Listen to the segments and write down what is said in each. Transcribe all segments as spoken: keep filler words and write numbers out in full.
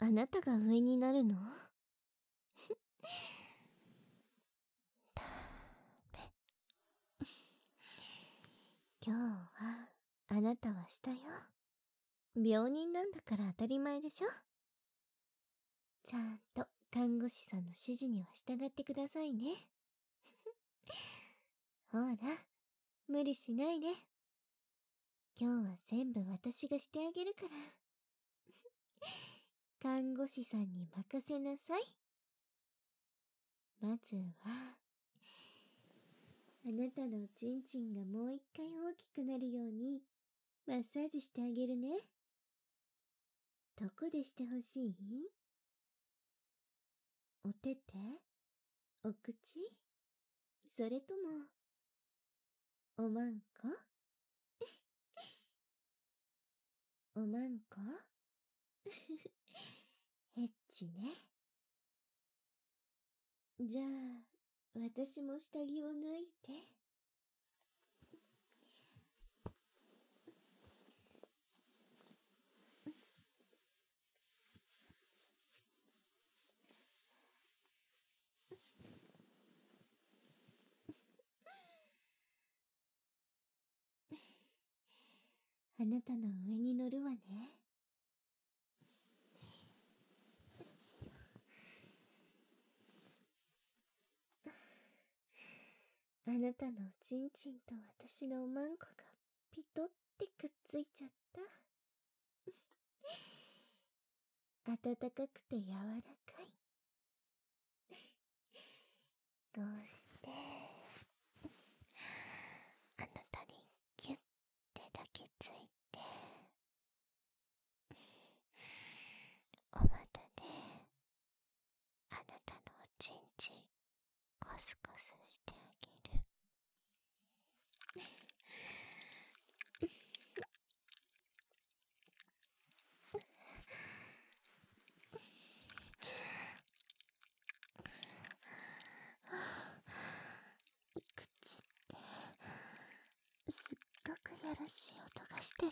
あなたが上になるの？ダメ。今日はあなたは下よ。病人なんだから当たり前でしょ。ちゃんと看護師さんの指示には従ってくださいね。ほら、無理しないで。今日は全部私がしてあげるから。看護師さんに任せなさい。まずは、あなたのおちんちんがもう一回大きくなるようにマッサージしてあげるね。どこでしてほしい？お手手？お口？それとも、おまんこ？おまんこ？エッチね。じゃあ、私も下着を脱いで。あなたの上に乗るわね。あなたのおちんちんと私のおまんこがピトってくっついちゃった。暖かくて柔らかい。こうしてあなたにキュッて抱きついて、お股であなたのおちんちんコスコスしてあげる。口ってすっごくやらしい音がしてる。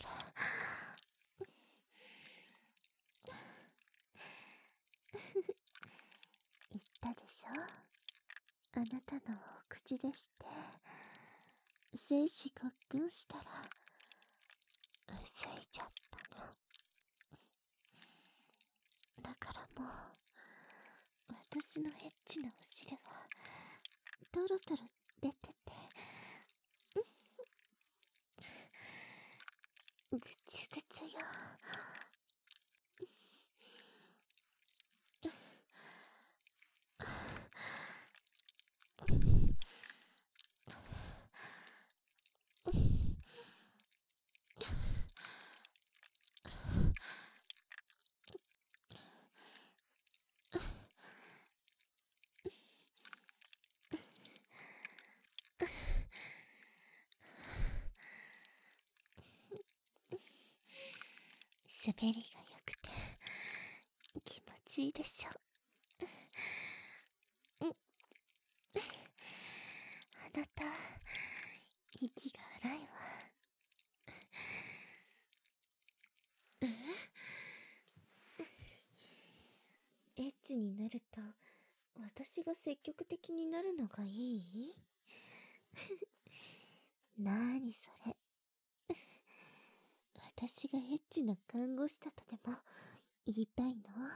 言ったでしょ、あなたのお口でして精子ごっくんしたらうずいちゃったの。だからもう私のエッチなお尻はトロトロ出てて、ぐちぐちよ。滑りが良くて気持ちいいでしょ。うん、あなた息が荒いわ。エッチになると私が積極的になるのがいい？なーにそれ。私がエッチな看護師だとでも言いたいの？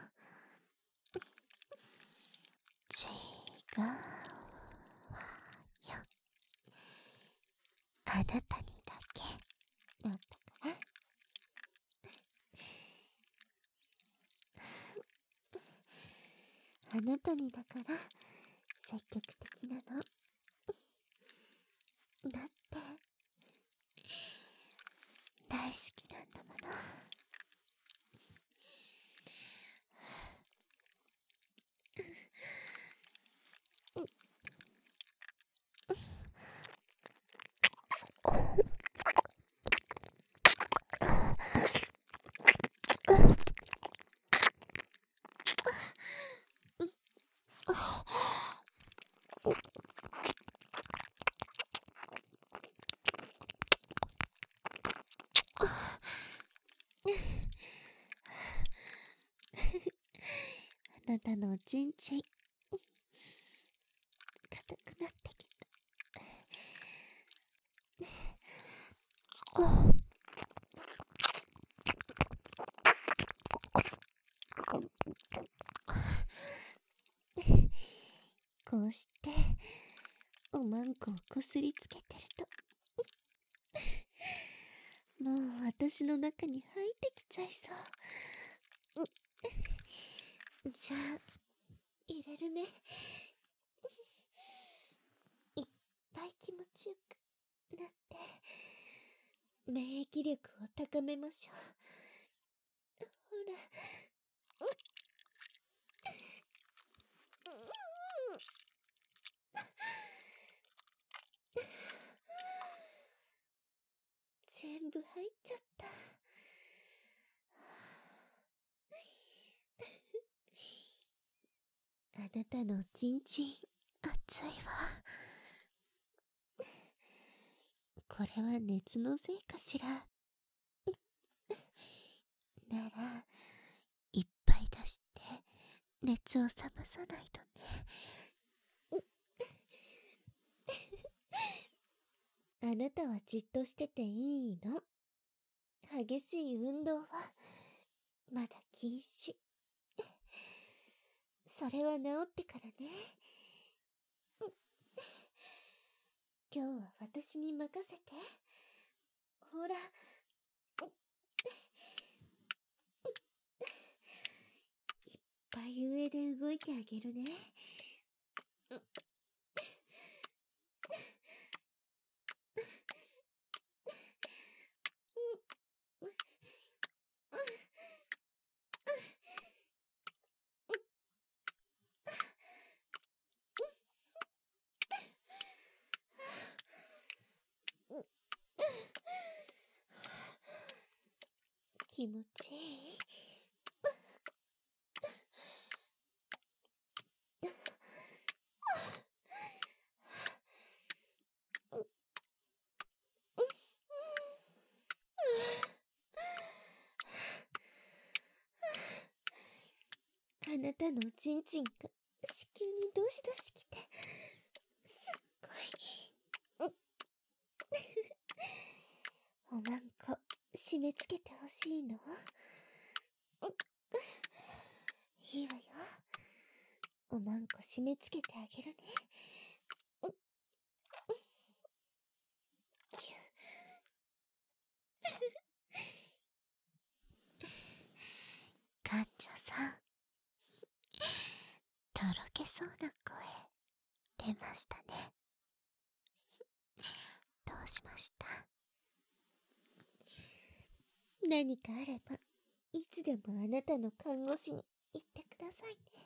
違うわよ。あなたにだけなんだから。あなたにだから積極的なの。だって大好きなんだもの。 なたのおちんちん、硬くなってきた。こうしておまんこをこすりつけてると、もう私の中に入ってきちゃいそう。じゃあ入れるね。いっぱい気持ちよくなって免疫力を高めましょう。ほら。全部入っちゃった。あなたのおちんちん熱いわ。これは熱のせいかしら。ならいっぱい出して熱を冷まさないとね。あなたはじっとしてていいの。激しい運動はまだ禁止。それは治ってからね。今日は私に任せて。ほら。いっぱい上で動いてあげるね。気持ちいい。あなたのおちんちんが子宮にどしどしきて、すっごい。おまんこ締め付けてほしいの？いいわよ。おまんこ締め付けてあげるね。キュー。館長さん、とろけそうな声出ましたね。どうしました？何かあればいつでもあなたの看護師に言ってくださいね。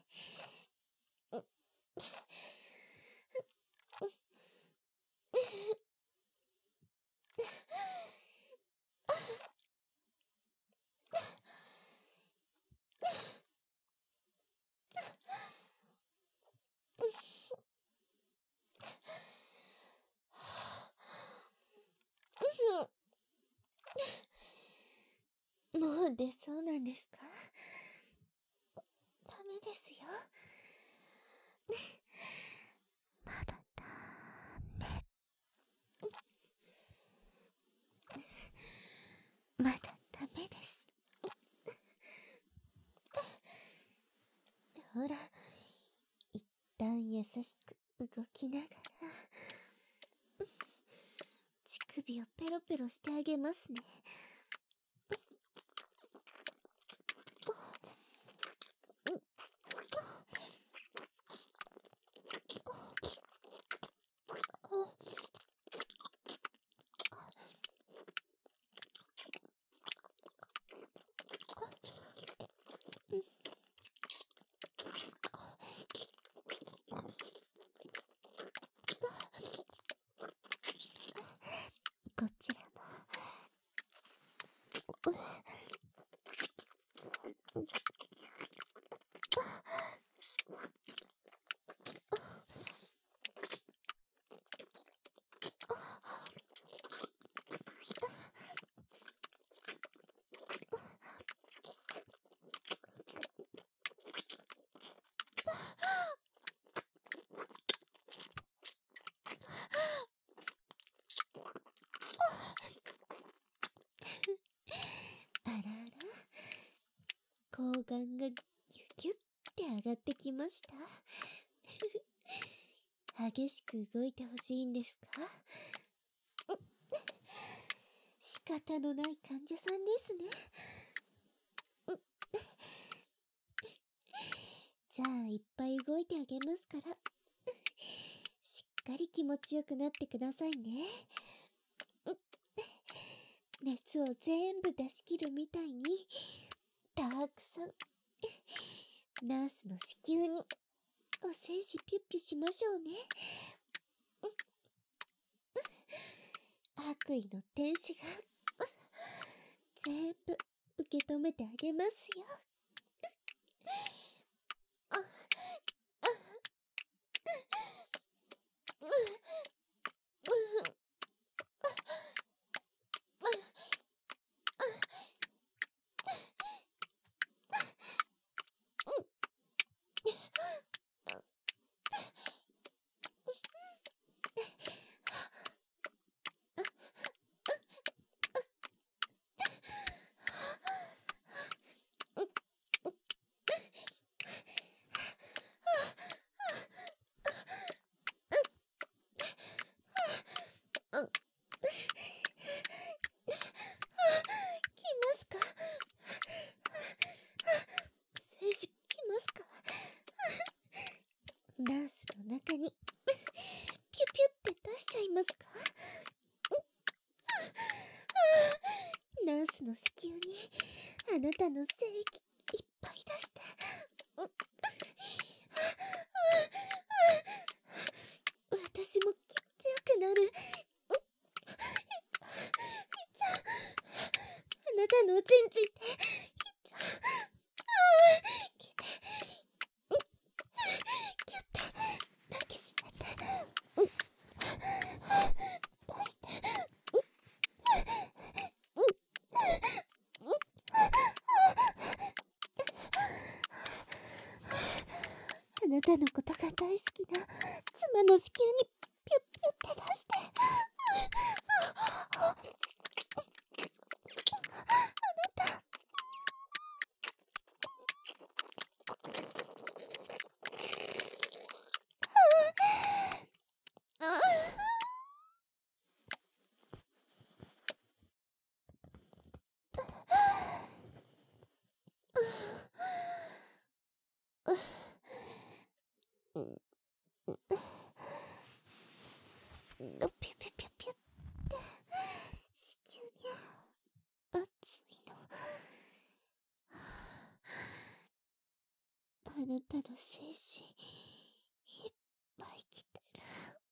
もう出そうなんですか？ダメですよ。まだダメ。まだダメです。ほら、一旦優しく動きながら乳首をペロペロしてあげますね。こちらも睾丸がギュギュって上がってきました。激しく動いてほしいんですか？仕方のない患者さんですね。じゃあいっぱい動いてあげますから、しっかり気持ちよくなってくださいね。熱を全部出し切るみたいに、たくさん、ナースの子宮にお精子ピュッピュしましょうね。悪意の天使が全部受け止めてあげますよ。ナースの中にピュピュって出しちゃいますか？ナースの子宮にあなたの精液いっぱい出して、私も気持ちよくなる。あなたのおちんちんでキュッて抱きしめて出してあなたのことが大好きな妻の子宮にピュッピュッて出してピュピュピュピュって子宮に熱いの。あなたの精子いっぱい来てる。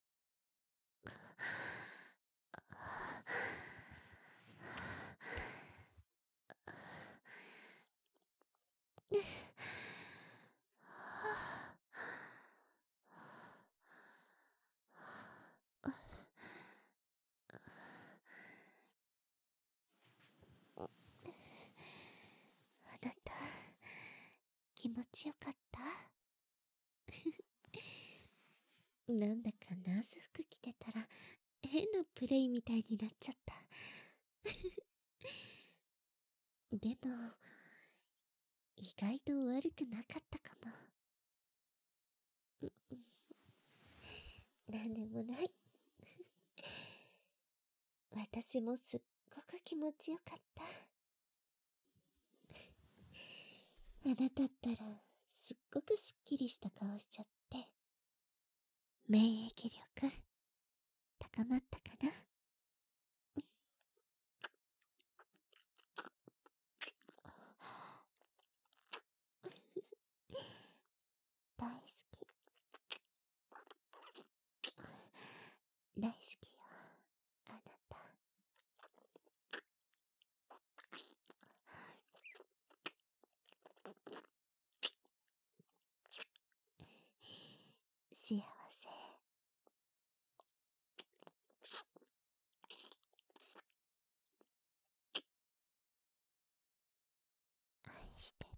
あなた気持ちよかった？なんだかナース服着てたら変なプレイみたいになっちゃった。でも意外と悪くなかったかも。なんでもない。私もすっごく気持ちよかった。あなたったらすっごくすっきりした顔しちゃって、免疫力高まったかな？大好き。大好きよ、あなた。幸せ。愛してる。